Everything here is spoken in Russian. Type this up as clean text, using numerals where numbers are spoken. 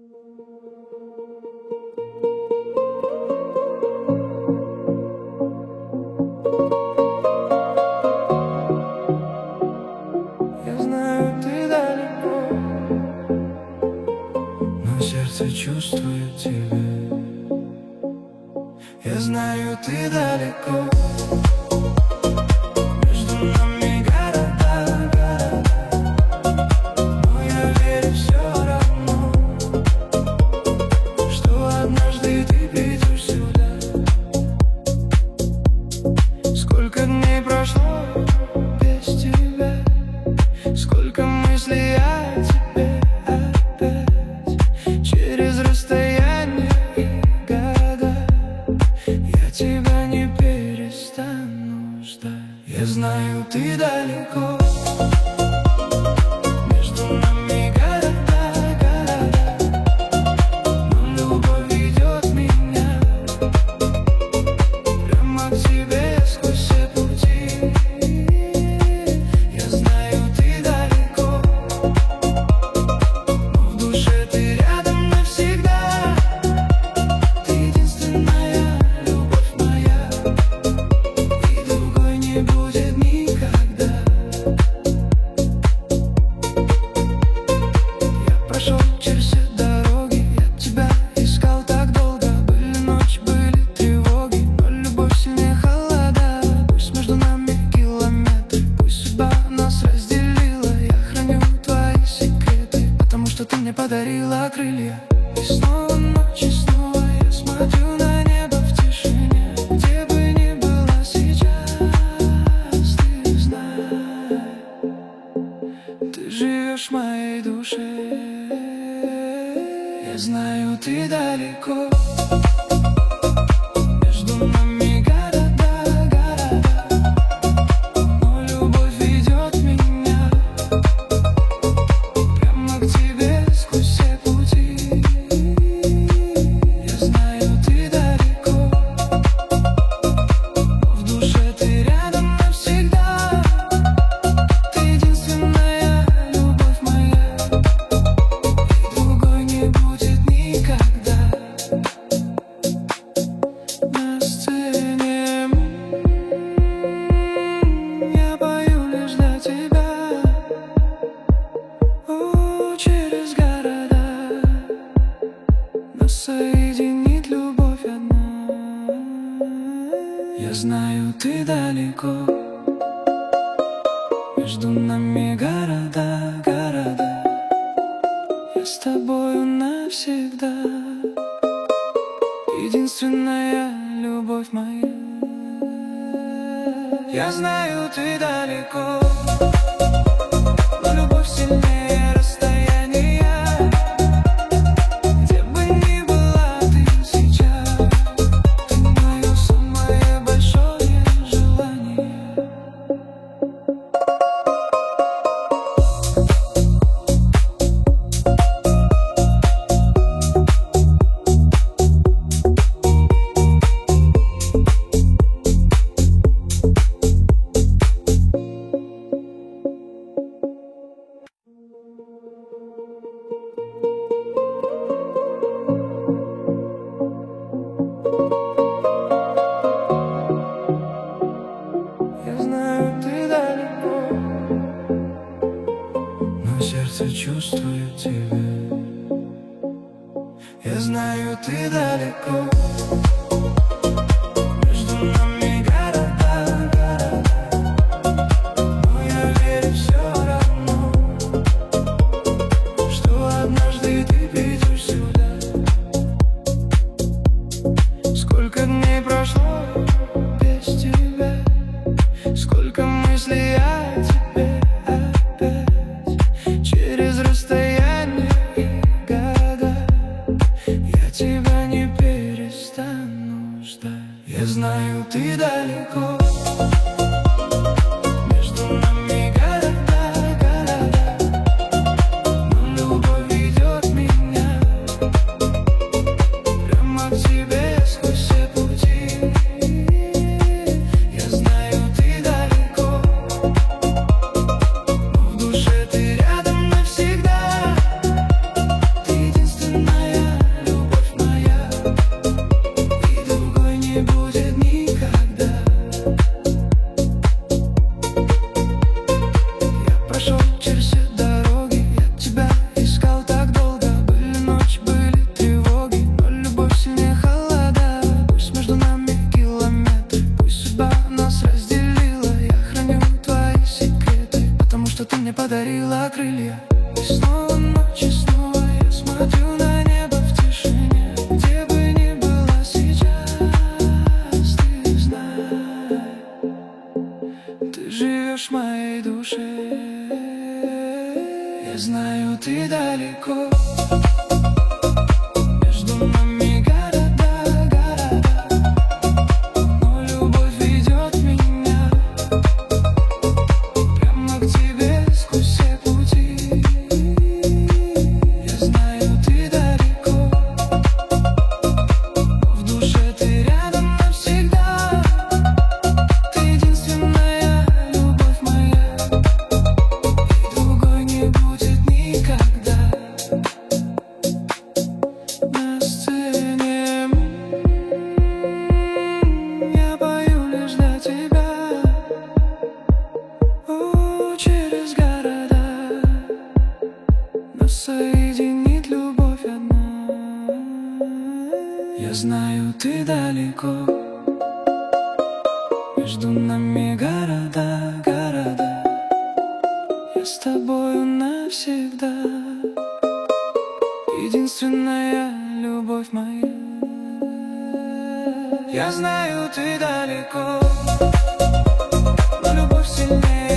Я знаю, ты далеко, но сердце чувствует тебя. Я знаю, ты далеко. Между нами города, но я верю все равно, что однажды ты придешь сюда. Сколько дней прошло без тебя, сколько мыслей о тебе опять через расстояние и года. Я тебя не перестану ждать. Я знаю, ты далеко. Между нами города, но любовь ведет меня прямо к тебе сквозь все пути. Я знаю, ты далеко, но в душе ты рядом навсегда. Ты единственная любовь моя, и другой не будет никогда. Я прошел через все дороги, я тебя искал так долго. Были ночи, были тревоги, но любовь сильнее холода. Пусть между нами километры, пусть судьба нас разделила. Я храню твои секреты, потому что ты мне подарила крылья. И снова ночь, и снова я смотрю на небо в тишине. Где бы ни была сейчас, ты знай, ты живешь в моей душе. Я знаю, ты далеко. Между нами города, но любовь ведет меня прямо к тебе сквозь все пути. Я знаю, ты далеко, но в душе ты рядом навсегда. Ты единственная любовь моя, и другой не будет никогда. На сцене я пою лишь для тебя. О, через города нас соединит любовь одна. Я знаю, ты далеко. Между нами города, я с тобою навсегда. Единственная любовь моя. Я знаю, ты далеко, но любовь сильнее расстояния. Где бы ни была ты сейчас, ты мое самое большое желание. Я знаю, ты далеко, но сердце чувствует тебя. Я знаю, ты далеко. Между нами города, но я верю все равно, что однажды ты придешь сюда. Сколько дней прошло без тебя, сколько мыслей о тебе опять через расстояние и года. Я тебя не перестану ждать. Я знаю, ты далеко. Между нами города, но любовь ведет меня прямо к тебе сквозь все пути. Я знаю, ты далеко, но в душе ты рядом навсегда. Ты единственная смотрю на небо в тишине. Где бы ни была сейчас, ты знай, ты живешь в моей душе. Я знаю, ты далеко. Между нами города, но любовь ведет меня прямо к тебе сквозь все пути. Я знаю, ты далеко, но в душе ты рядом навсегда. Ты единственная любовь моя, и другой не будет никогда. На сцене я пою лишь для тебя. Через города нас соединит любовь одна. Я знаю, ты далеко. Между нами города, я с тобою навсегда. Единственная любовь моя. Я знаю, ты далеко, но любовь сильнее.